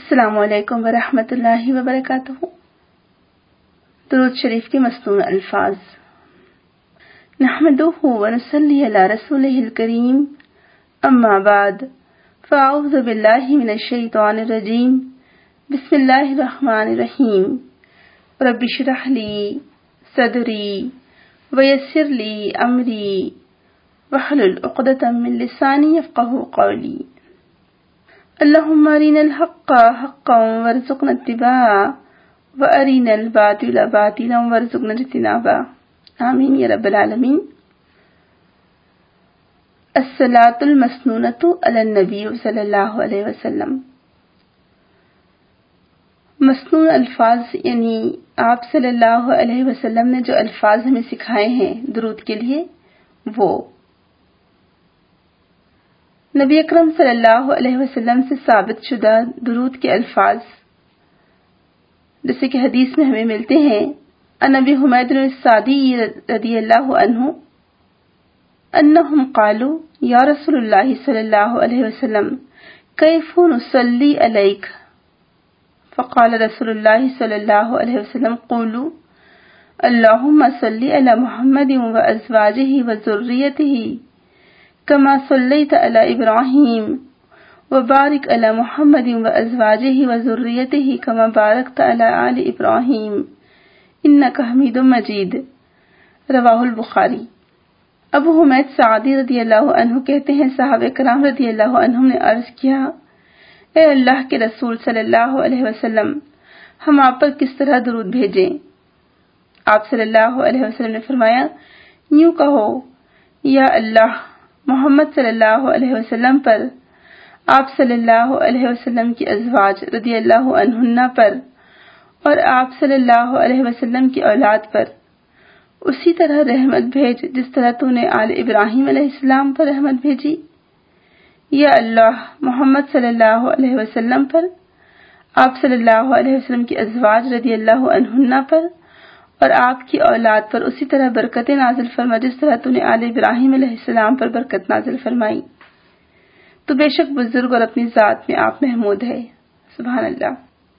السلام علیکم ورحمۃ اللہ وبرکاتہ۔ درود شریف کے مصنوع الفاظ۔ نحمدہ ونصلی علی رسولہ الکریم، اما بعد، فاعوذ باللہ من الشیطان الرجیم، بسم اللہ الرحمن الرحیم۔ رب اشرح لی صدری ویسر لی امری واحلل عقدۃ من لسانی یفقہوا قولی۔ اللہم ارنا الحق حقا وارزقنا اتباعہ وارنا الباطل باطلا وارزقنا اجتنابہ، آمین یا رب العالمین۔ الصلاۃ المسنونۃ علی النبی صلی اللہ علیہ وسلم۔ مسنون الفاظ یعنی آپ صلی اللہ علیہ وسلم نے جو الفاظ ہمیں سکھائے ہیں درود کے لیے، وہ نبی اکرم صلی اللہ علیہ وسلم سے ثابت شدہ درود کے الفاظ، جیسے کہ حدیث میں ہمیں ملتے ہیں، عن ابی حمید السعدی رضی اللہ عنہ انہم قالوا یا رسول اللہ صلی اللہ علیہ وسلم کیف نصلی علیک، فقال رسول اللہ صلی اللہ علیہ وسلم قولوا اللہم صلی علی محمد وازواجہ وذریتہ کما صلیت علی ابراہیم وبارک علی محمد وازواجہ وذریتہ کما بارکت علی آل ابراہیم انک حمید مجید، رواہ البخاری۔ ابو حمید سعدی رضی اللہ عنہ کہتے ہیں، صحابہ کرام رضی اللہ عنہم نے عرض کیا، اے اللہ کے رسول صلی اللہ علیہ وسلم، ہم آپ پر کس طرح درود بھیجیں؟ آپ صلی اللہ علیہ وسلم نے فرمایا، یوں کہو، یا اللہ محمد صلی اللہ علیہ وسلم پر، آپ صلی اللہ علیہ وسلم کی ازواج رضی اللہ عنہن پر، اور آپ صلی اللہ علیہ وسلم کی اولاد پر اسی طرح رحمت بھیج جس طرح تو نے آل ابراہیم علیہ السلام پر رحمت بھیجی۔ یا اللہ محمد صلی اللہ علیہ وسلم پر، آپ صلی اللہ علیہ وسلم کی ازواج رضی اللہ عنہن پر، اور آپ کی اولاد پر اسی طرح برکت نازل فرما جس طرح تو نے آل ابراہیم علیہ السلام پر برکت نازل فرمائی، تو بے شک بزرگ اور اپنی ذات میں آپ محمود ہے، سبحان اللہ۔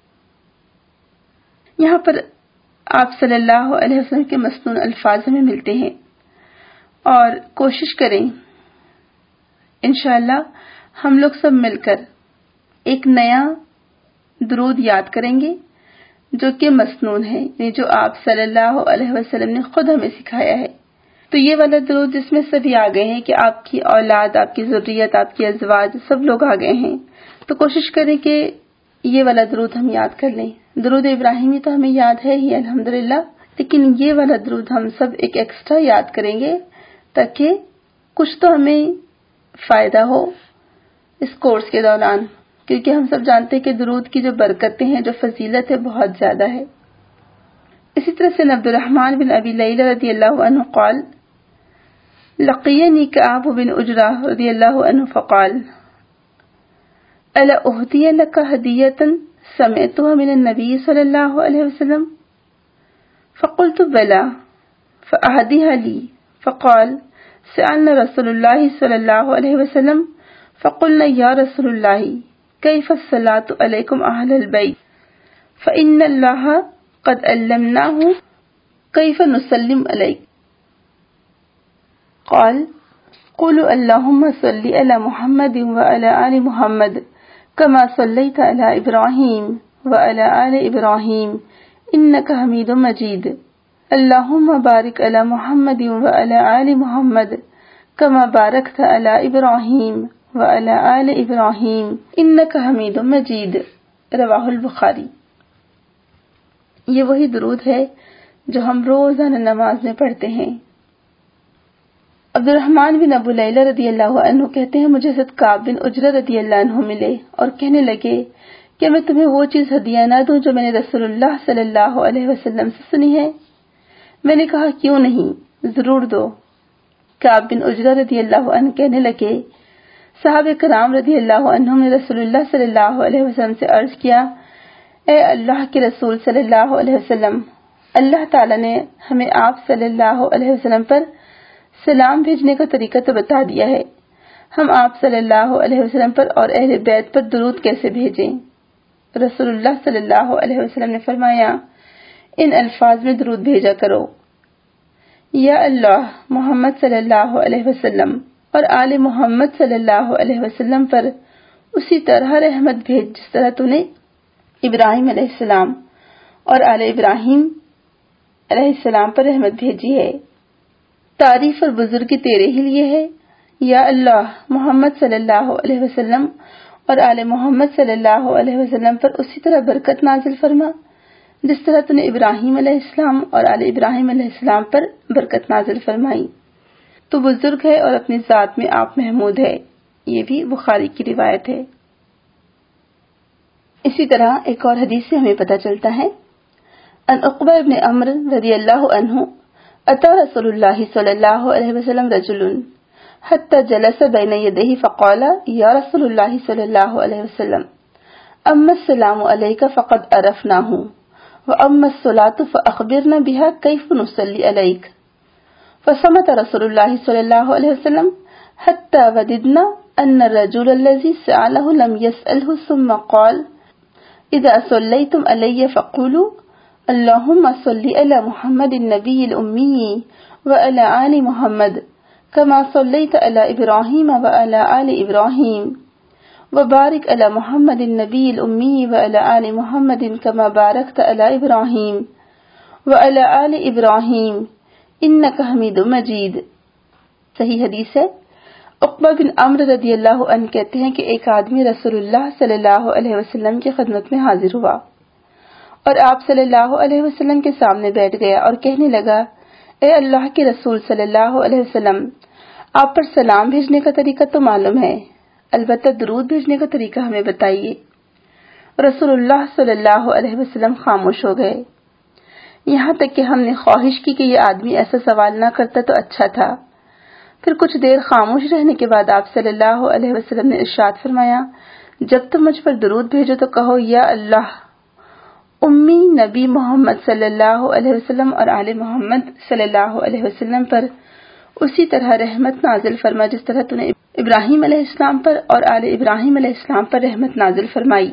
یہاں پر آپ صلی اللہ علیہ وسلم کے مسنون الفاظ ہمیں ملتے ہیں، اور کوشش کریں انشاءاللہ ہم لوگ سب مل کر ایک نیا درود یاد کریں گے جو کہ مسنون ہے، یعنی جو آپ صلی اللہ علیہ وسلم نے خود ہمیں سکھایا ہے۔ تو یہ والا درود جس میں سبھی آ گئے ہیں کہ آپ کی اولاد، آپ کی ذریت، آپ کی ازواج سب لوگ آ گئے ہیں، تو کوشش کریں کہ یہ والا درود ہم یاد کر لیں۔ درود ابراہیمی تو ہمیں یاد ہے ہی الحمدللہ، لیکن یہ والا درود ہم سب ایک ایکسٹرا یاد کریں گے تاکہ کچھ تو ہمیں فائدہ ہو اس کورس کے دوران، کیونکہ ہم سب جانتے ہیں کہ درود کی جو برکتیں ہیں، جو فضیلت ہے، بہت زیادہ ہے۔ اسی طرح سے عبد الرحمن بن ابی لیلہ رضی اللہ عنہ قال لقینی کعب بن عجرہ رضی اللہ عنہ فقال الا اہدی لک ہدیۃ سمعتها من النبی صلی اللہ علیہ وسلم فقلت بلا فأهدیها لی فقال سألنا رسول اللہ صلی اللہ علیہ وسلم فقلنا یا رسول اللہ کیف الصلاة علیکم اہل البیت فإن اللہ قد علمناہ کیف نسلم علیک قال قولوا اللہم صلی علی محمد وعلی آل محمد کما صلیت علی ابراہیم وعلی آل ابراہیم انک حمید مجید اللہم بارک علی محمد وعلی آل محمد کما بارکت علی ابراہیم وعلی آل ابراہیم انک حمید مجید، رواہ البخاری۔ یہ وہی درود ہے جو ہم روزانہ نماز میں پڑھتے ہیں۔ عبد الرحمن بن ابو لیلہ رضی اللہ عنہ کہتے ہیں، مجھے حضرت کعب بن عجرہ رضی اللہ عنہ ملے اور کہنے لگے کہ میں تمہیں وہ چیز ہدیہ نہ دوں جو میں نے رسول اللہ صلی اللہ علیہ وسلم سے سنی ہے؟ میں نے کہا کیوں نہیں، ضرور دو۔ کعب بن عجرہ رضی اللہ عنہ کہنے لگے، صحابہ کرام رضی اللہ عنہم نے رسول اللہ صلی اللہ علیہ وسلم سے عرض کیا، اے اللہ کے رسول صلی اللہ علیہ وسلم، اللہ تعالیٰ نے ہمیں آپ صلی اللہ علیہ وسلم پر سلام بھیجنے کا طریقہ تو بتا دیا ہے، ہم آپ صلی اللہ علیہ وسلم پر اور اہل بیت پر درود کیسے بھیجیں؟ رسول اللہ صلی اللہ علیہ وسلم نے فرمایا، ان الفاظ میں درود بھیجا کرو، یا اللہ محمد صلی اللہ علیہ وسلم اور آل محمد صلی اللہ علیہ وسلم پر اسی طرح رحمت بھیج جس طرح تو نے ابراہیم علیہ السلام اور آل ابراہیم علیہ السلام پر رحمت بھیجی ہے۔ تعریف اور بزرگی تیرے ہی لیے ہے، یا اللہ محمد صلی اللہ علیہ وسلم اور آل محمد صلی اللہ علیہ وسلم پر اسی طرح برکت نازل فرما جس طرح تو نے ابراہیم علیہ السلام اور آل ابراہیم علیہ السلام پر برکت نازل فرمائی۔ تو بزرگ ہے اور اپنی ذات میں آپ محمود ہے، یہ بھی بخاری کی روایت ہے۔ اسی طرح ایک اور حدیث سے ہمیں پتہ چلتا ہے، ان عقبہ ابن عمرو رضی اللہ عنہ اتى رسول اللہ صلی اللہ علیہ وسلم رجل حتى جلس بين يديه فقال یا رسول اللہ صلی اللہ علیہ وسلم اما السلام علیک فقد عرفناه واما الصلاة فاخبرنا بها كيف نصلي عليك فصمت رسول الله صلى الله عليه وسلم حتى وددنا ان الرجل الذي سأله لم يسأله ثم قال اذا صليتم علي فقولوا اللهم صل على محمد النبي الأمي وعلى آل محمد كما صليت على إبراهيم وعلى آل إبراهيم وبارك على محمد النبي الأمي وعلى آل محمد كما باركت على إبراهيم وعلى آل إبراهيم إنك حميد مجيد۔ صحیح حدیث ہے۔ عقبہ بن عمرو رضی اللہ عنہ کہتے ہیں کہ ایک آدمی رسول اللہ صلی اللہ علیہ وسلم کی خدمت میں حاضر ہوا اور آپ صلی اللہ علیہ وسلم کے سامنے بیٹھ گیا اور کہنے لگا، اے اللہ کے رسول صلی اللہ علیہ وسلم، آپ پر سلام بھیجنے کا طریقہ تو معلوم ہے، البتہ درود بھیجنے کا طریقہ ہمیں بتائیے۔ رسول اللہ صلی اللہ علیہ وسلم خاموش ہو گئے، یہاں تک کہ ہم نے خواہش کی کہ یہ آدمی ایسا سوال نہ کرتا تو اچھا تھا۔ پھر کچھ دیر خاموش رہنے کے بعد آپ صلی اللہ علیہ وسلم نے ارشاد فرمایا، جب تم مجھ پر درود بھیجو تو کہو، یا اللہ امی نبی محمد صلی اللہ علیہ وسلم اور آل محمد صلی اللہ علیہ وسلم پر اسی طرح رحمت نازل فرما جس طرح تو نے ابراہیم علیہ السلام پر اور آل ابراہیم علیہ السلام پر رحمت نازل فرمائی،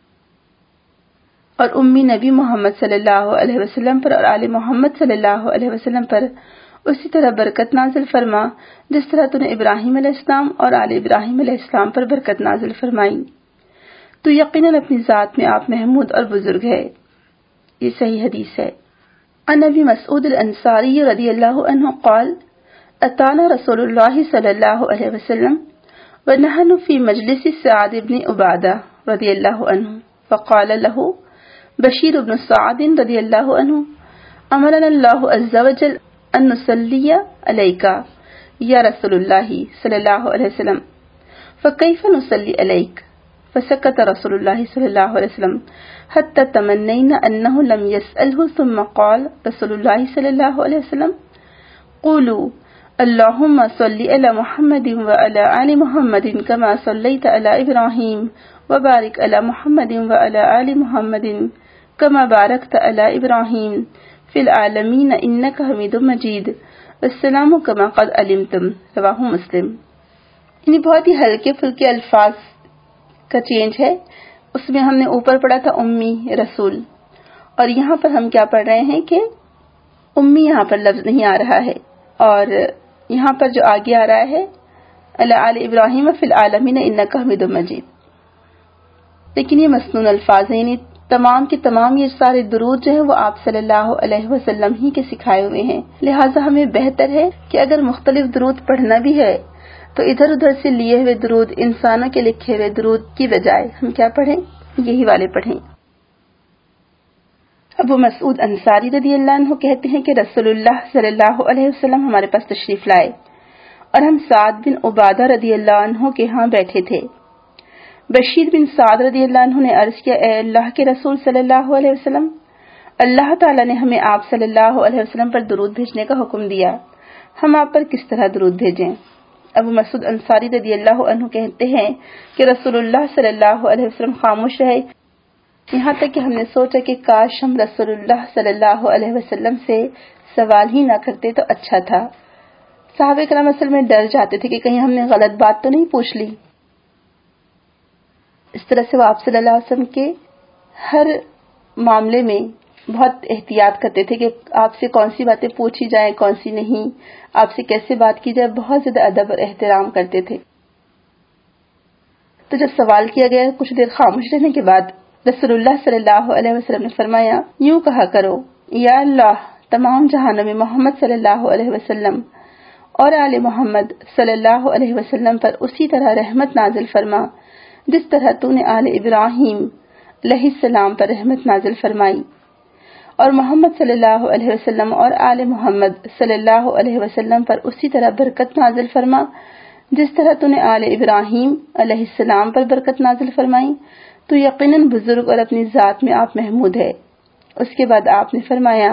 اور امی نبی محمد صلی اللہ علیہ وسلم پر اور آل محمد صلی اللہ علیہ وسلم پر اسی طرح برکت نازل فرما جس طرح تو نے ابراہیم علیہ السلام اور آل ابراہیم علیہ السلام پر برکت نازل فرمائی، تو یقیناً اپنی ذات میں آپ محمود اور بزرگ ہے۔ یہ صحیح حدیث ہے۔ عن ابی مسعود الانصاری رضی اللہ عنہ قال اتانا رسول اللہ صلی اللہ علیہ وسلم ونحن في مجلس سعد بن عبادہ رضی اللہ عنہ فقال له بشیر بن سعد رضی اللہ عنہ امرنا اللہ عز وجل ان نصلی علیک یا رسول اللہ صلی اللہ علیہ وسلم فکیف نصلی علیک فسكت رسول الله صلى الله عليه وسلم حتى تمنينا أنه لم يسأله ثم قال رسول الله صلى الله عليه وسلم قولوا اللهم صل على محمد وعلى آل محمد كما صليت على إبراهيم وبارك على محمد وعلى آل محمد كما باركت على إبراهيم في العالمين إنك حميد مجيد والسلام كما قد علمتم رواہ مسلم۔ یعنی بہت ہی ہلکے پھلکے الفاظ کا چینج ہے، اس میں ہم نے اوپر پڑھا تھا امی رسول، اور یہاں پر ہم کیا پڑھ رہے ہیں کہ امی یہاں پر لفظ نہیں آ رہا ہے، اور یہاں پر جو آگے آ رہا ہے علی آل ابراہیم فی العالمین انک حمید مجید، لیکن یہ مسنون الفاظ ہیں، یعنی تمام کے تمام یہ سارے درود جو ہیں وہ آپ صلی اللہ علیہ وسلم ہی کے سکھائے ہوئے ہیں، لہٰذا ہمیں بہتر ہے کہ اگر مختلف درود پڑھنا بھی ہے تو ادھر ادھر سے لیے ہوئے درود، انسانوں کے لکھے ہوئے درود کی بجائے ہم کیا پڑھیں، یہی والے پڑھیں۔ ابو مسعود انصاری رضی اللہ عنہ کہتے ہیں کہ رسول اللہ صلی اللہ علیہ وسلم ہمارے پاس تشریف لائے اور ہم سعد بن عبادہ رضی اللہ عنہ کے ہاں بیٹھے تھے۔ بشیر بن سعد رضی اللہ عنہ نے عرض کیا، اے اللہ کے رسول صلی اللہ علیہ وسلم، اللہ تعالیٰ نے ہمیں آپ صلی اللہ علیہ وسلم پر درود بھیجنے کا حکم دیا، ہم آپ پر کس طرح درود بھیجیں؟ ابو مسعود انصاری رضی اللہ عنہ کہتے ہیں کہ رسول اللہ صلی اللہ علیہ وسلم خاموش رہے، یہاں تک کہ ہم نے سوچا کہ کاش ہم رسول اللہ صلی اللہ علیہ وسلم سے سوال ہی نہ کرتے تو اچھا تھا۔ صحابہ کرام اصل میں ڈر جاتے تھے کہ کہیں ہم نے غلط بات تو نہیں پوچھ لی۔ اس طرح سے وہ آپ صلی اللہ علیہ وسلم کے ہر معاملے میں بہت احتیاط کرتے تھے کہ آپ سے کون سی باتیں پوچھی جائیں کون سی نہیں، آپ سے کیسے بات کی جائے، بہت زیادہ ادب اور احترام کرتے تھے۔ تو جب سوال کیا گیا کچھ دیر خاموش رہنے کے بعد رسول اللہ صلی اللہ علیہ وسلم نے فرمایا، یوں کہا کرو، یا اللہ تمام جہانوں میں محمد صلی اللہ علیہ وسلم اور آل محمد صلی اللہ علیہ وسلم پر اسی طرح رحمت نازل فرما جس طرح تو نے آل ابراہیم علیہ السلام پر رحمت نازل فرمائی، اور محمد صلی اللہ علیہ وسلم اور آل محمد صلی اللہ علیہ وسلم پر اسی طرح برکت نازل فرما جس طرح تو نے آل ابراہیم علیہ السلام پر برکت نازل فرمائی، تو یقیناً بزرگ اور اپنی ذات میں آپ محمود ہے۔ اس کے بعد آپ نے فرمایا،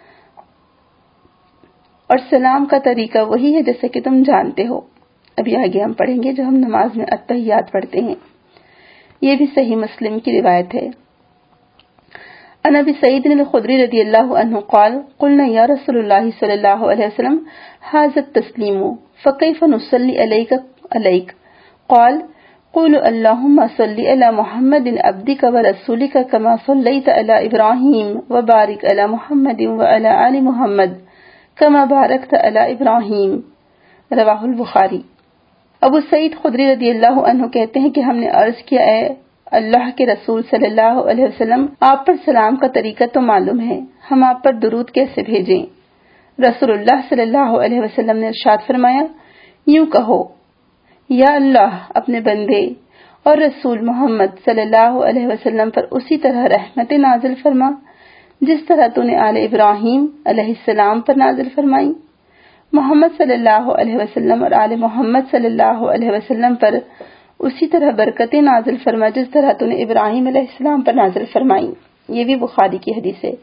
اور سلام کا طریقہ وہی ہے جیسے کہ تم جانتے ہو۔ ابھی آگے ہم پڑھیں گے جو ہم نماز میں التحیات پڑھتے ہیں، یہ بھی صحیح مسلم کی روایت ہے۔ عن ابی سعید الخدری رضی اللہ عنہ قال قلنا یا رسول اللہ صلی اللہ علیہ وسلم ھذا التسلیم فکیف نصلی علیک قال قولوا اللهم صل على محمد عبدك ورسولك كما صليت على ابراہیم وبارك على محمد وعلى آل محمد كما باركت على ابراہیم، رواہ البخاری۔ ابو سعید خدری رضی اللہ عنہ کہتے ہیں کہ ہم نے عرض کیا، اے اللہ کے رسول صلی اللہ علیہ وسلم، آپ پر سلام کا طریقہ تو معلوم ہے، ہم آپ پر درود کیسے بھیجیں؟ رسول اللہ صلی اللہ علیہ وسلم نے ارشاد فرمایا، یوں کہو، یا اللہ اپنے بندے اور رسول محمد صلی اللہ علیہ وسلم پر اسی طرح رحمت نازل فرما جس طرح تو نے آل ابراہیم علیہ السلام پر نازل فرمائی، محمد صلی اللہ علیہ وسلم اور آل محمد صلی اللہ علیہ وسلم پر اسی طرح برکتیں نازل فرما جس طرح تو نے ابراہیم علیہ السلام پر نازل فرمائی۔ یہ بھی بخاری کی حدیث ہے۔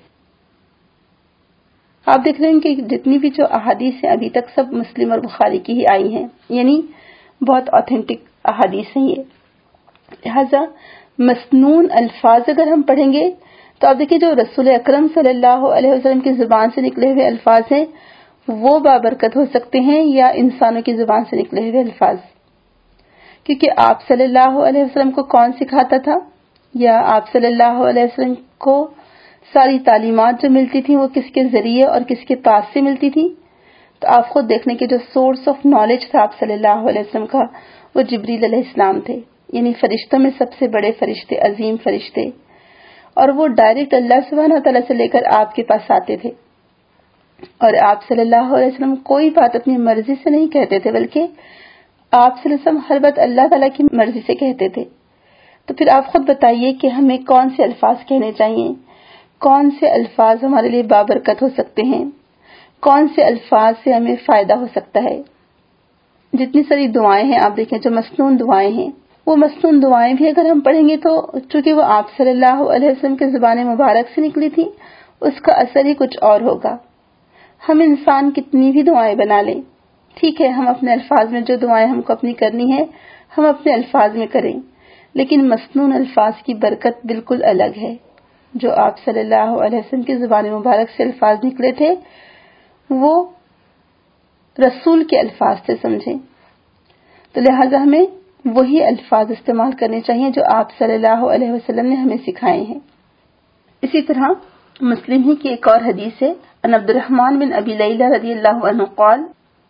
آپ دیکھ رہے ہیں کہ جتنی بھی جو احادیث ہیں ابھی تک سب مسلم اور بخاری کی ہی آئی ہیں، یعنی بہت اوتھینٹک احادیث ہیں یہ۔ لہذا مسنون الفاظ اگر ہم پڑھیں گے تو آپ دیکھیں جو رسول اکرم صلی اللہ علیہ وسلم کی زبان سے نکلے ہوئے الفاظ ہیں وہ بابرکت ہو سکتے ہیں یا انسانوں کی زبان سے نکلے ہوئے الفاظ، کیونکہ آپ صلی اللہ علیہ وسلم کو کون سکھاتا تھا، یا آپ صلی اللہ علیہ وسلم کو ساری تعلیمات جو ملتی تھیں وہ کس کے ذریعے اور کس کے پاس سے ملتی تھی؟ تو آپ خود دیکھنے کے جو سورس آف نالج تھا آپ صلی اللہ علیہ وسلم کا وہ جبریل علیہ السلام تھے، یعنی فرشتوں میں سب سے بڑے فرشتے، عظیم فرشتے، اور وہ ڈائریکٹ اللہ سبحانہ تعالیٰ سے لے کر آپ کے پاس آتے تھے، اور آپ صلی اللہ علیہ وسلم کوئی بات اپنی مرضی سے نہیں کہتے تھے بلکہ آپ صلی اللہ علیہ وسلم ہر بات اللہ تعالیٰ کی مرضی سے کہتے تھے۔ تو پھر آپ خود بتائیے کہ ہمیں کون سے الفاظ کہنے چاہیے، کون سے الفاظ ہمارے لیے بابرکت ہو سکتے ہیں، کون سے الفاظ سے ہمیں فائدہ ہو سکتا ہے۔ جتنی ساری دعائیں ہیں آپ دیکھیں جو مسنون دعائیں ہیں، وہ مسنون دعائیں بھی اگر ہم پڑھیں گے تو چونکہ وہ آپ صلی اللہ علیہ وسلم کے زبان مبارک سے نکلی تھی اس کا اثر ہی کچھ اور ہوگا۔ ہم انسان کتنی بھی دعائیں بنا لیں، ٹھیک ہے ہم اپنے الفاظ میں جو دعائیں ہم کو اپنی کرنی ہے ہم اپنے الفاظ میں کریں، لیکن مسنون الفاظ کی برکت بالکل الگ ہے۔ جو آپ صلی اللہ علیہ وسلم کی زبان مبارک سے الفاظ نکلے تھے وہ رسول کے الفاظ تھے، سمجھیں، تو لہٰذا ہمیں وہی الفاظ استعمال کرنے چاہیے جو آپ صلی اللہ علیہ وسلم نے ہمیں سکھائے ہیں۔ اسی طرح مسلم ہی کی ایک اور حدیث ہے، عن عبد الرحمن بن ابی لیلہ رضی اللہ عنہ قال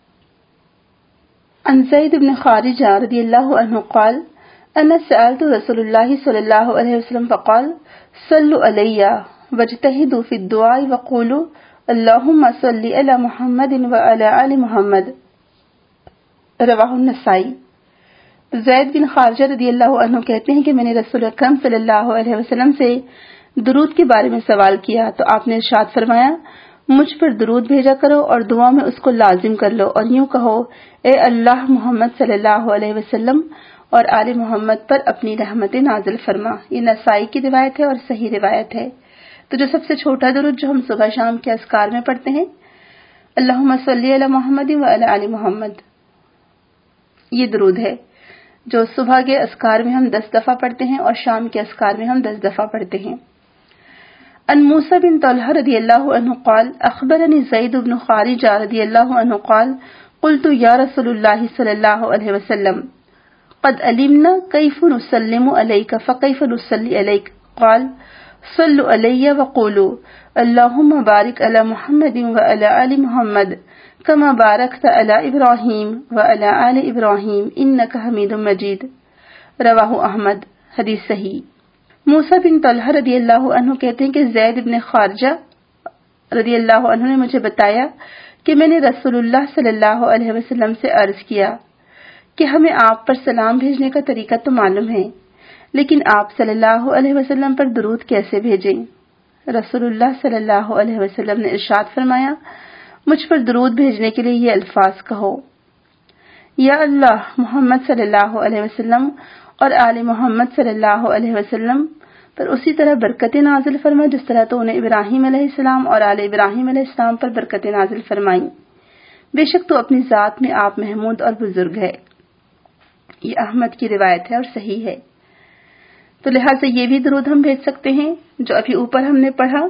عن زید بن خارجہ رضی اللہ عنہ قال انا سألت رسول اللہ صلی اللہ علیہ وسلم فقال صلوا علی واجتہدوا فی الدعاء وقولوا اللہم صلی علی محمد وعلی آل محمد، رواہ النسائی۔ زید بن خارجہ رضی اللہ عنہ کہتے ہیں کہ میں نے رسول اکرم صلی اللہ علیہ وسلم سے درود کے بارے میں سوال کیا تو آپ نے ارشاد فرمایا، مجھ پر درود بھیجا کرو اور دعا میں اس کو لازم کر لو، اور یوں کہو، اے اللہ محمد صلی اللہ علیہ وسلم اور آل محمد پر اپنی رحمت نازل فرما۔ یہ نسائی کی روایت ہے اور صحیح روایت ہے۔ تو جو سب سے چھوٹا درود جو ہم صبح شام کے اذکار میں پڑھتے ہیں، اللہم صلی علی محمد وعلی آل محمد، یہ درود ہے جو صبح کے اذکار میں ہم 10 دفعہ پڑھتے ہیں اور شام کے اذکار میں ہم 10 دفعہ پڑھتے ہیں۔ عن موسیٰ بن طلحہ رضی اللہ عنہ قال اخبرنی زید بن خارجہ رضی اللہ عنہ قال قلت یا رسول اللہ صلی اللہ علیہ وسلم قد علمنا کیف نسلم علیک فکیف نصلی علیک قال صلوا علی وقولوا اللهم بارک علی محمد وعلی آل محمد كما باركت على ابراہیم وعلى آل ابراہیم انک حمید مجید۔ رواہ احمد۔ حدیث صحیح۔ موسیٰ بن طلحہ رضی اللہ عنہ کہتے ہیں کہ زید بن خارجہ رضی اللہ عنہ نے مجھے بتایا کہ میں نے رسول اللہ صلی اللہ علیہ وسلم سے عرض کیا کہ ہمیں آپ پر سلام بھیجنے کا طریقہ تو معلوم ہے، لیکن آپ صلی اللہ علیہ وسلم پر درود کیسے بھیجیں؟ رسول اللہ صلی اللہ علیہ وسلم نے ارشاد فرمایا، مجھ پر درود بھیجنے کے لیے یہ الفاظ کہو، یا اللہ محمد صلی اللہ علیہ وسلم اور آل محمد صلی اللہ علیہ وسلم پر اسی طرح برکت نازل فرما جس طرح تو انہیں ابراہیم علیہ السلام اور آل ابراہیم علیہ السلام پر برکت نازل فرمائی، بے شک تو اپنی ذات میں آپ محمود اور بزرگ ہے۔ یہ احمد کی روایت ہے اور صحیح ہے، تو لہٰذا یہ بھی درود ہم بھیج سکتے ہیں جو ابھی اوپر ہم نے پڑھا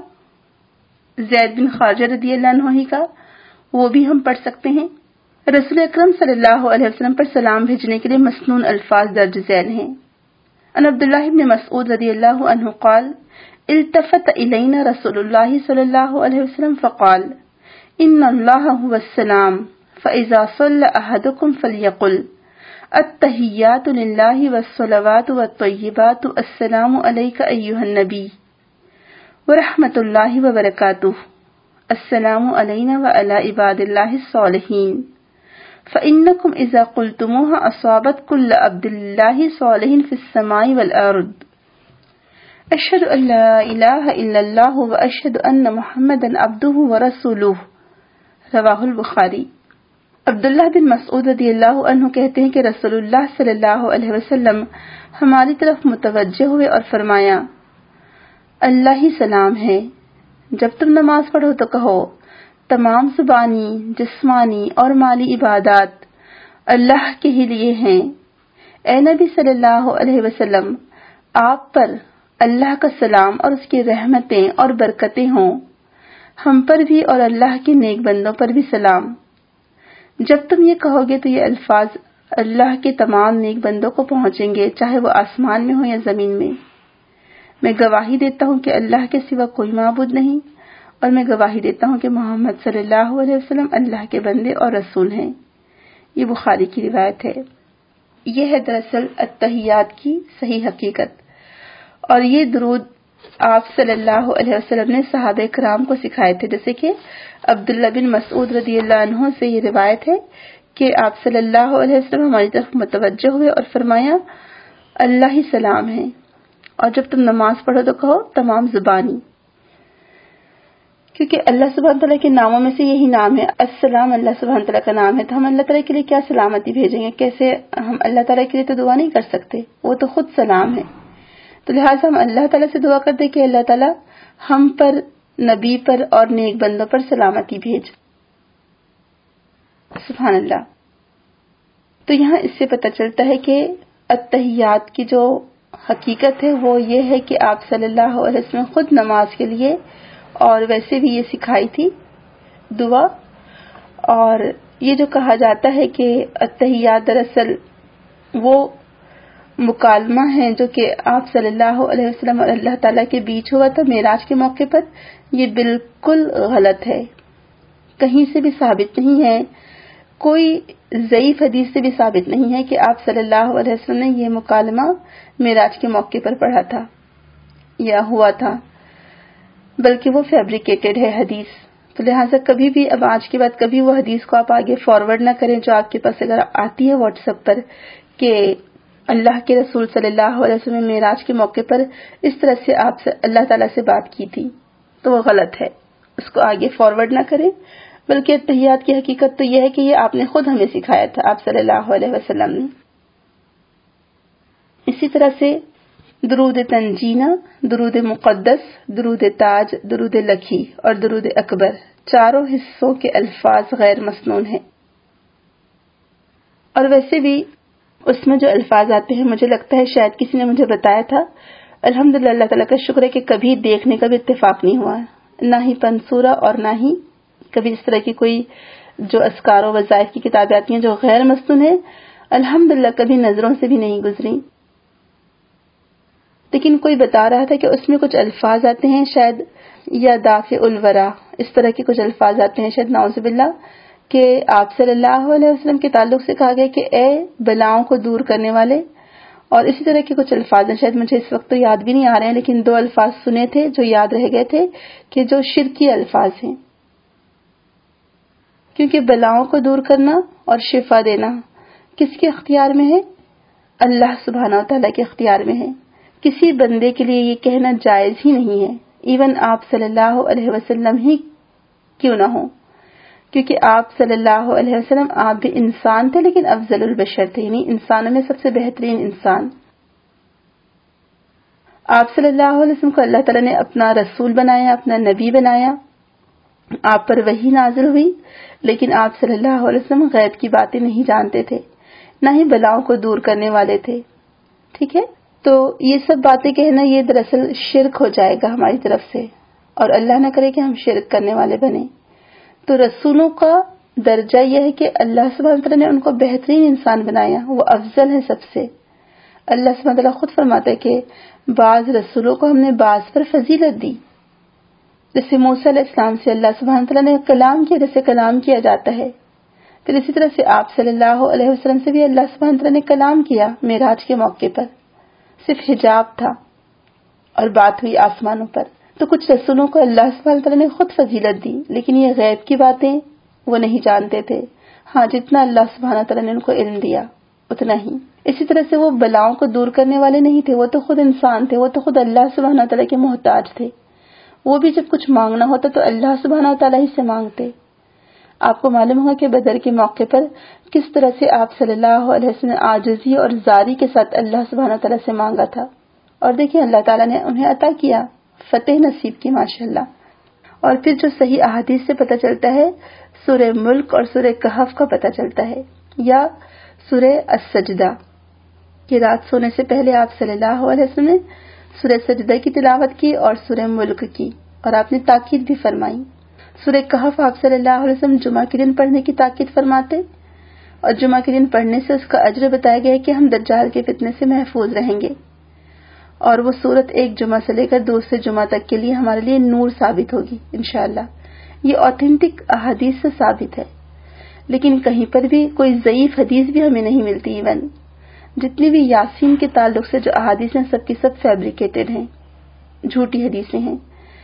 زید بن خارجہ رضی اللہ عنہ ہی کا، وہ بھی ہم پڑھ سکتے ہیں۔ رسول اکرم صلی اللہ علیہ وسلم پر سلام بھیجنے کے لیے مسنون الفاظ درج ذیل ہیں۔ ان عبداللہ بن مسعود رضی اللہ عنہ قال التفت الینا رسول اللہ صلی اللہ علیہ وسلم فقال ان اللہ هو السلام فاذا صلى احدكم فليقل التحیات للہ والصلوات والطیبات السلام علیک ایھا النبی ورحمۃ اللہ وبرکاتہ السلام علینا وعلی عباد اللہ الصالحین فإنکم اذا قلتموها اصابت کل عبد اللہ صالح فی السماء والارض اشہد ان لا الہ الا اللہ واشہد ان محمدا عبدہ ورسولہ۔ رواہ البخاری۔ عبداللہ بن مسعود رضی اللہ عنہ کہتے ہیں کہ رسول اللہ صلی اللہ علیہ وسلم ہماری طرف متوجہ ہوئے اور فرمایا، اللہ ہی سلام ہے، جب تم نماز پڑھو تو کہو تمام زبانی، جسمانی اور مالی عبادات اللہ کے ہی لیے ہیں۔ اے نبی صلی اللہ علیہ وسلم، آپ پر اللہ کا سلام اور اس کی رحمتیں اور برکتیں ہوں، ہم پر بھی اور اللہ کے نیک بندوں پر بھی سلام۔ جب تم یہ کہو گے تو یہ الفاظ اللہ کے تمام نیک بندوں کو پہنچیں گے، چاہے وہ آسمان میں ہو یا زمین میں۔ میں گواہی دیتا ہوں کہ اللہ کے سوا کوئی معبود نہیں، اور میں گواہی دیتا ہوں کہ محمد صلی اللہ علیہ وسلم اللہ کے بندے اور رسول ہیں۔ یہ بخاری کی روایت ہے۔ یہ ہے دراصل التحیات کی صحیح حقیقت، اور یہ درود آپ صلی اللہ علیہ وسلم نے صحابہ کرام کو سکھائے تھے، جیسے کہ عبداللہ بن مسعود رضی اللہ عنہ سے یہ روایت ہے کہ آپ صلی اللہ علیہ وسلم ہماری طرف متوجہ ہوئے اور فرمایا، اللہ ہی سلام ہے، اور جب تم نماز پڑھو تو کہو تمام زبانی، کیونکہ اللہ سبحانہ تعالیٰ کے ناموں میں سے یہی نام ہے السلام، اللہ سبحانہ تعالیٰ کا نام ہے، تو ہم اللہ تعالیٰ کے لیے کیا سلامتی بھیجیں گے؟ کیسے ہم اللہ تعالیٰ کے لیے تو دعا نہیں کر سکتے، وہ تو خود سلام ہے، تو لہٰذا ہم اللہ تعالیٰ سے دعا کرتے کہ اللہ تعالیٰ ہم پر، نبی پر اور نیک بندوں پر سلامتی بھیج۔ سبحان اللہ۔ تو یہاں اس سے پتہ چلتا ہے کہ التحیات کی جو حقیقت ہے وہ یہ ہے کہ آپ صلی اللہ علیہ وسلم خود نماز کے لیے اور ویسے بھی یہ سکھائی تھی دعا، اور یہ جو کہا جاتا ہے کہ التحیات دراصل وہ مکالمہ ہے جو کہ آپ صلی اللہ علیہ وسلم اور اللہ تعالیٰ کے بیچ ہوا تھا معراج کے موقع پر، یہ بالکل غلط ہے، کہیں سے بھی ثابت نہیں ہے، کوئی ضعیف حدیث سے بھی ثابت نہیں ہے کہ آپ صلی اللہ علیہ وسلم نے یہ مکالمہ معراج کے موقع پر پڑھا تھا یا ہوا تھا، بلکہ وہ فیبریکیٹڈ ہے حدیث۔ تو لہٰذا کبھی بھی اب آج کے بعد کبھی وہ حدیث کو آپ آگے فارورڈ نہ کریں جو آپ کے پاس اگر آتی ہے واٹس ایپ پر کہ اللہ کے رسول صلی اللہ علیہ وسلم نے معراج کے موقع پر اس طرح سے آپ سے اللہ تعالیٰ سے بات کی تھی، تو وہ غلط ہے، اس کو آگے فارورڈ نہ کریں، بلکہ التحیات کی حقیقت تو یہ ہے کہ یہ آپ نے خود ہمیں سکھایا تھا آپ صلی اللہ علیہ وسلم نے۔ اسی طرح سے درود تنجینہ، درود مقدس، درود تاج، درود لکھی اور درود اکبر، چاروں حصوں کے الفاظ غیر مسنون ہیں، اور ویسے بھی اس میں جو الفاظ آتے ہیں مجھے لگتا ہے شاید کسی نے مجھے بتایا تھا، الحمدللہ اللہ تعالیٰ کا شکر ہے کہ کبھی دیکھنے کا بھی اتفاق نہیں ہوا، نہ ہی پنسورہ اور نہ ہی کبھی اس طرح کی کوئی جو اذکار و وظائف کی کتابیں آتی ہیں جو غیر مسنون ہیں، الحمدللہ کبھی نظروں سے بھی نہیں گزری۔ لیکن کوئی بتا رہا تھا کہ اس میں کچھ الفاظ آتے ہیں شاید یا دافع الورا، اس طرح کے کچھ الفاظ آتے ہیں شاید نعوذ باللہ، کہ آپ صلی اللہ علیہ وسلم کے تعلق سے کہا گیا کہ اے بلاؤں کو دور کرنے والے، اور اسی طرح کے کچھ الفاظ ہیں، شاید مجھے اس وقت تو یاد بھی نہیں آ رہے ہیں، لیکن 2 الفاظ سنے تھے جو یاد رہ گئے تھے کہ جو شرکی الفاظ ہیں، کیونکہ بلاؤں کو دور کرنا اور شفا دینا کس کے اختیار میں ہے؟ اللہ سبحانہ و تعالیٰ کے اختیار میں ہے. کسی بندے کے لیے یہ کہنا جائز ہی نہیں ہے، ایون آپ صلی اللہ علیہ وسلم ہی کیوں نہ ہو، کیونکہ آپ صلی اللہ علیہ وسلم آپ بھی انسان تھے لیکن افضل البشر تھے، یعنی انسانوں میں سب سے بہترین انسان. آپ صلی اللہ علیہ وسلم کو اللہ تعالیٰ نے اپنا رسول بنایا، اپنا نبی بنایا، آپ پر وحی نازل ہوئی، لیکن آپ صلی اللہ علیہ وسلم غیب کی باتیں نہیں جانتے تھے، نہ ہی بلاؤں کو دور کرنے والے تھے. ٹھیک ہے، تو یہ سب باتیں کہنا یہ دراصل شرک ہو جائے گا ہماری طرف سے، اور اللہ نہ کرے کہ ہم شرک کرنے والے بنیں. تو رسولوں کا درجہ یہ ہے کہ اللہ سبحانہ وتعالیٰ نے ان کو بہترین انسان بنایا، وہ افضل ہے سب سے. اللہ سبحانہ وتعالیٰ خود فرماتا ہے کہ بعض رسولوں کو ہم نے بعض پر فضیلت دی. جیسے موسیٰ علیہ السلام سے اللہ سبحانہ وتعالیٰ نے کلام کیا، جیسے کلام کیا جاتا ہے. پھر اسی طرح سے آپ صلی اللہ علیہ وسلم سے بھی اللہ سبحانہ وتعالیٰ نے کلام کیا معراج کے موقع پر، صرف حجاب تھا اور بات ہوئی آسمانوں پر. تو کچھ رسولوں کو اللہ سبحانہ وتعالیٰ نے خود فضیلت دی، لیکن یہ غیب کی باتیں وہ نہیں جانتے تھے. ہاں، جتنا اللہ سبحانہ وتعالیٰ نے ان کو علم دیا اتنا ہی. اسی طرح سے وہ بلاؤں کو دور کرنے والے نہیں تھے، وہ تو خود انسان تھے، وہ تو خود اللہ سبحانہ وتعالیٰ کے محتاج تھے. وہ بھی جب کچھ مانگنا ہوتا تو اللہ سبحانہ وتعالیٰ ہی سے مانگتے. آپ کو معلوم ہوگا کہ بدر کے موقع پر کس طرح سے آپ صلی اللہ علیہ وسلم نے عاجزی اور زاری کے ساتھ اللہ سبحانہ وتعالیٰ سے مانگا تھا، اور دیکھیں اللہ تعالیٰ نے انہیں عطا کیا، فتح نصیب کی ماشاءاللہ. اور پھر جو صحیح احادیث سے پتہ چلتا ہے، سورہ ملک اور سورہ کہف کا پتہ چلتا ہے، یا سورہ السجدہ، کہ رات سونے سے پہلے آپ صلی اللہ علیہ وسلم نے سورہ سجدہ کی تلاوت کی اور سورہ ملک کی، اور آپ نے تاکید بھی فرمائی. سورہ کہف آپ صلی اللہ علیہ وسلم جمعہ کے دن پڑھنے کی تاکید فرماتے، اور جمعہ کے دن پڑھنے سے اس کا اجر بتایا گیا ہے کہ ہم دجال کے فتنے سے محفوظ رہیں گے، اور وہ سورت ایک جمعہ سے لے کر دوسرے جمعہ تک کے لیے ہمارے لیے نور ثابت ہوگی انشاءاللہ. یہ اوتھینٹک احادیث سے ثابت ہے، لیکن کہیں پر بھی کوئی ضعیف حدیث بھی ہمیں نہیں ملتی. ایون جتنی بھی یاسین کے تعلق سے جو احادیث ہیں سب کی سب فیبریکیٹڈ ہیں، جھوٹی حدیثیں ہیں.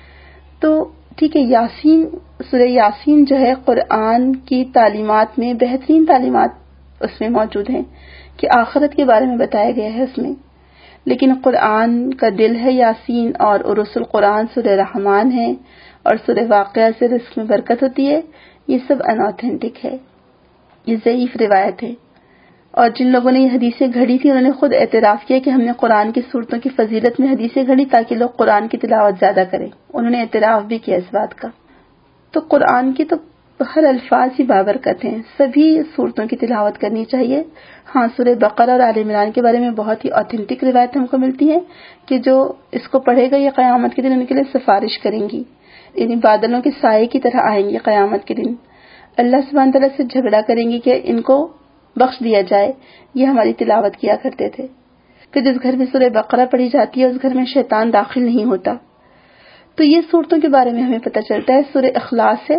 تو ٹھیک ہے، یاسین، سورہ یاسین جو ہے قرآن کی تعلیمات میں بہترین تعلیمات اس میں موجود ہیں کہ آخرت کے بارے میں بتایا گیا ہے اس میں، لیکن قرآن کا دل ہے یاسین، اور عروس القرآن سورہ رحمان ہے، اور سورہ واقعہ سے رزق میں برکت ہوتی ہے. یہ سب ان اوتھینٹک ہے، یہ ضعیف روایت ہے. اور جن لوگوں نے یہ حدیثیں گھڑی تھی انہوں نے خود اعتراف کیا کہ ہم نے قرآن کی صورتوں کی فضیلت میں حدیثیں گھڑی تاکہ لوگ قرآن کی تلاوت زیادہ کریں. انہوں نے اعتراف بھی کیا اس بات کا. تو قرآن کی تو ہر الفاظ ہی بابرکت ہیں، سبھی صورتوں کی تلاوت کرنی چاہیے. ہاں، سورہ بقرہ اور آل عمران کے بارے میں بہت ہی اوتھینٹک روایت ہم کو ملتی ہیں کہ جو اس کو پڑھے گا یہ قیامت کے دن ان کے لیے سفارش کریں گی، یعنی بادلوں کے سائے کی طرح آئیں گے قیامت کے دن. اللہ سبحانہ تعالیٰ سے جھگڑا کریں گی کہ ان کو بخش دیا جائے، یہ ہماری تلاوت کیا کرتے تھے. کہ جس گھر میں سورہ بقرہ پڑھی جاتی ہے اس گھر میں شیطان داخل نہیں ہوتا. تو یہ صورتوں کے بارے میں ہمیں پتہ چلتا ہے. سورہ اخلاص ہے،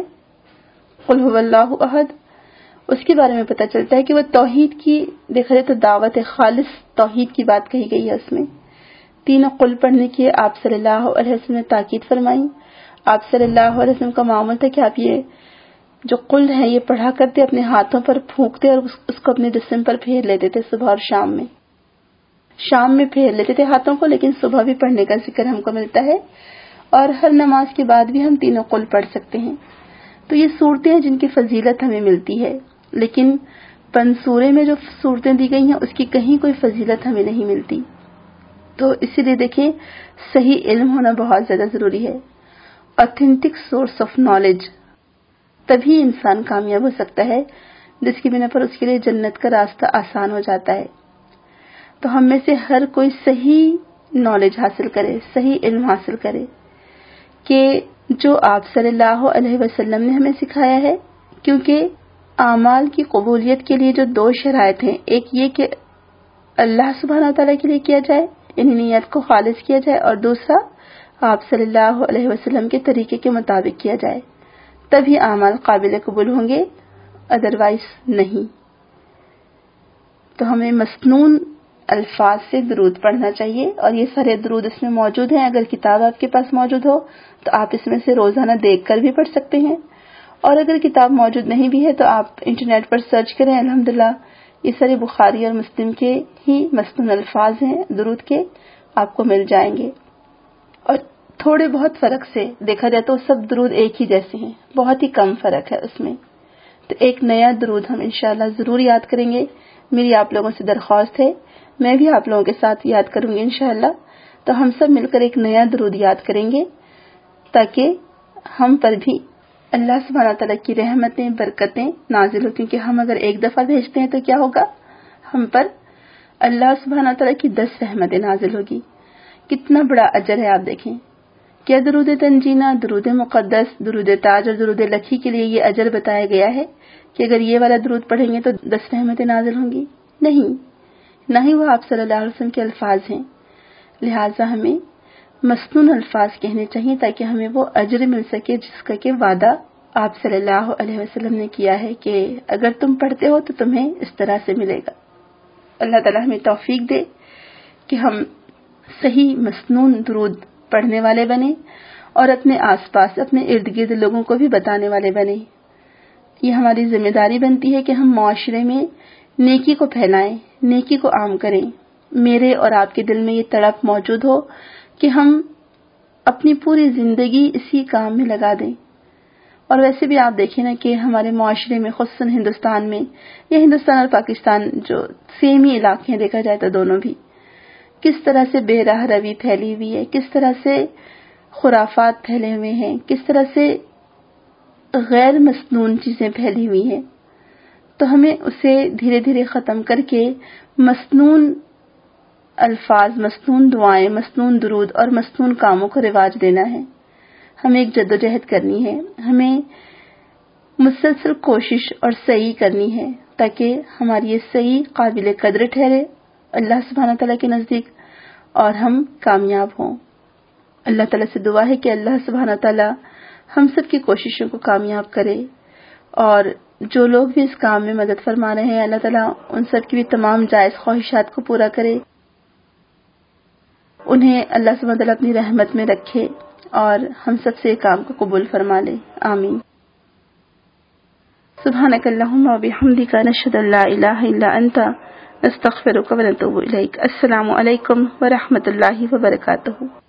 قل هو اللہ احد، اس کے بارے میں پتہ چلتا ہے کہ وہ توحید کی، دیکھا جائے تو دعوت خالص توحید کی بات کہی گئی ہے اس میں. تینوں قل پڑھنے کی آپ صلی اللہ علیہ وسلم نے تاکید فرمائی. آپ صلی اللہ علیہ وسلم کا معمول تھا کہ آپ یہ جو قل ہے یہ پڑھا کرتے، اپنے ہاتھوں پر پھونکتے اور اس کو اپنے جسم پر پھیر لیتے تھے. صبح اور شام میں پھیر لیتے تھے ہاتھوں کو، لیکن صبح بھی پڑھنے کا ذکر ہم کو ملتا ہے، اور ہر نماز کے بعد بھی ہم تینوں قل پڑھ سکتے ہیں. تو یہ صورتیں ہیں جن کی فضیلت ہمیں ملتی ہے، لیکن پنسورے میں جو صورتیں دی گئی ہیں اس کی کہیں کوئی فضیلت ہمیں نہیں ملتی. تو اسی لیے دیکھیں صحیح علم ہونا بہت زیادہ ضروری ہے. اوتھینٹک سورس آف نالج، تبھی انسان کامیاب ہو سکتا ہے، جس کی بنا پر اس کے لیے جنت کا راستہ آسان ہو جاتا ہے. تو ہم میں سے ہر کوئی صحیح نالج حاصل کرے، صحیح علم حاصل کرے کہ جو آپ صلی اللہ علیہ وسلم نے ہمیں سکھایا ہے. کیونکہ اعمال کی قبولیت کے لیے جو 2 شرائط ہیں، ایک یہ کہ اللہ سبحانہ تعالیٰ کے لیے کیا جائے، یعنی نیت کو خالص کیا جائے، اور دوسرا آپ صلی اللہ علیہ وسلم کے طریقے کے مطابق کیا جائے، تبھی اعمال قابل قبول ہوں گے، ادروائز نہیں۔ تو ہمیں مسنون الفاظ سے درود پڑھنا چاہیے، اور یہ سارے درود اس میں موجود ہیں۔ اگر کتاب آپ کے پاس موجود ہو تو آپ اس میں سے روزانہ دیکھ کر بھی پڑھ سکتے ہیں، اور اگر کتاب موجود نہیں بھی ہے تو آپ انٹرنیٹ پر سرچ کریں۔ الحمدللہ یہ سارے بخاری اور مسلم کے ہی مسنون الفاظ ہیں درود کے، آپ کو مل جائیں گے۔ اور تھوڑے بہت فرق سے دیکھا جائے تو سب درود ایک ہی جیسے ہیں، بہت ہی کم فرق ہے اس میں۔ تو ایک نیا درود ہم انشاءاللہ ضرور یاد کریں گے۔ میری آپ لوگوں سے درخواست ہے، میں بھی آپ لوگوں کے ساتھ یاد کروں گی انشاءاللہ۔ تو ہم سب مل کر ایک نیا درود یاد کریں گے، تاکہ ہم پر بھی اللہ سبحانہ تعالیٰ کی رحمتیں برکتیں نازل ہو، کیونکہ ہم اگر ایک دفعہ بھیجتے ہیں تو کیا ہوگا، ہم پر اللہ سبحانہ تعالیٰ کی 10 رحمتیں نازل ہوگی۔ کتنا بڑا اجر ہے، آپ دیکھیں کیا درود تنجینہ، درود مقدس، درود تاج اور درود لکھی کے لیے یہ اجر بتایا گیا ہے کہ اگر یہ والا درود پڑھیں گے تو 10 رحمتیں نازل ہوں گی؟ نہیں، نہ ہی وہ آپ صلی اللہ علیہ وسلم کے الفاظ ہیں۔ لہٰذا ہمیں مسنون الفاظ کہنے چاہیے تاکہ ہمیں وہ اجر مل سکے جس کا کہ وعدہ آپ صلی اللہ علیہ وسلم نے کیا ہے کہ اگر تم پڑھتے ہو تو تمہیں اس طرح سے ملے گا۔ اللہ تعالیٰ ہمیں توفیق دے کہ ہم صحیح مسنون درود پڑھنے والے بنیں اور اپنے آس پاس، اپنے ارد گرد لوگوں کو بھی بتانے والے بنیں۔ یہ ہماری ذمہ داری بنتی ہے کہ ہم معاشرے میں نیکی کو پھیلائیں، نیکی کو عام کریں۔ میرے اور آپ کے دل میں یہ تڑپ موجود ہو کہ ہم اپنی پوری زندگی اسی کام میں لگا دیں۔ اور ویسے بھی آپ دیکھیں نا کہ ہمارے معاشرے میں، خصوصاً ہندوستان میں، یا ہندوستان اور پاکستان جو سیم ہی علاقے ہیں دیکھا جائے تو دونوں بھی، کس طرح سے بے راہ روی پھیلی ہوئی ہے، کس طرح سے خرافات پھیلے ہوئے ہیں، کس طرح سے غیر مسنون چیزیں پھیلی ہوئی ہیں۔ تو ہمیں اسے دھیرے دھیرے ختم کر کے مسنون الفاظ، مسنون دعائیں، مسنون درود اور مسنون کاموں کو رواج دینا ہے۔ ہمیں ایک جدوجہد کرنی ہے، ہمیں مسلسل کوشش اور سعی کرنی ہے تاکہ ہماری یہ سعی قابل قدر ٹھہرے اللہ سبحانہ تعالیٰ کے نزدیک اور ہم کامیاب ہوں۔ اللہ تعالیٰ سے دعا ہے کہ اللہ سبحانہ تعالیٰ ہم سب کی کوششوں کو کامیاب کرے، اور جو لوگ بھی اس کام میں مدد فرما رہے ہیں اللہ تعالیٰ ان سب کی بھی تمام جائز خواہشات کو پورا کرے، انہیں اللہ سبحانہ تعالیٰ اپنی رحمت میں رکھے اور ہم سب سے کام کو قبول فرما لے، آمین۔ سبحانک اللہم و بحمدک، نشہد ان لا الہ الا انت، نستغفرک و نتوب الیک۔ السلام علیکم ورحمۃ اللہ وبرکاتہ۔